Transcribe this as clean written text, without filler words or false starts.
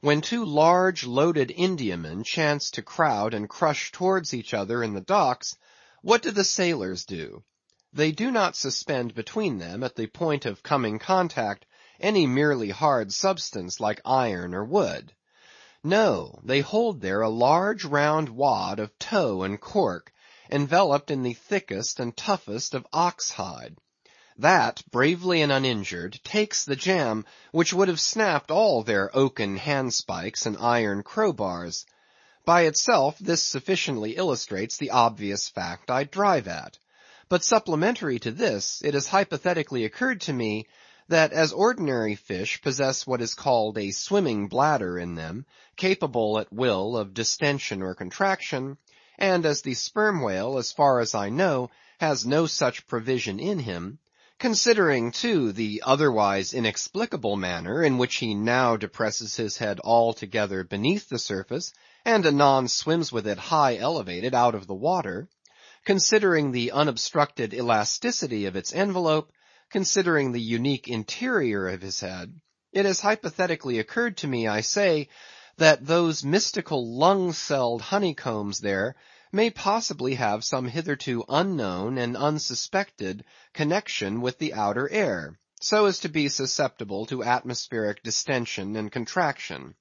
When two large loaded Indiamen chance to crowd and crush towards each other in the docks, what do the sailors do? They do not suspend between them, at the point of coming contact, any merely hard substance like iron or wood. No, they hold there a large round wad of tow and cork, enveloped in the thickest and toughest of ox hide. That, bravely and uninjured, takes the jam which would have snapped all their oaken handspikes and iron crowbars. By itself this sufficiently illustrates the obvious fact I drive at. But supplementary to this, it has hypothetically occurred to me, that as ordinary fish possess what is called a swimming bladder in them, capable at will of distension or contraction, and as the sperm whale, as far as I know, has no such provision in him, considering, too, the otherwise inexplicable manner in which he now depresses his head altogether beneath the surface, and anon swims with it high elevated out of the water, considering the unobstructed elasticity of its envelope, considering the unique interior of his head, it has hypothetically occurred to me, I say, that those mystical lung-celled honeycombs there may possibly have some hitherto unknown and unsuspected connection with the outer air, so as to be susceptible to atmospheric distension and contraction.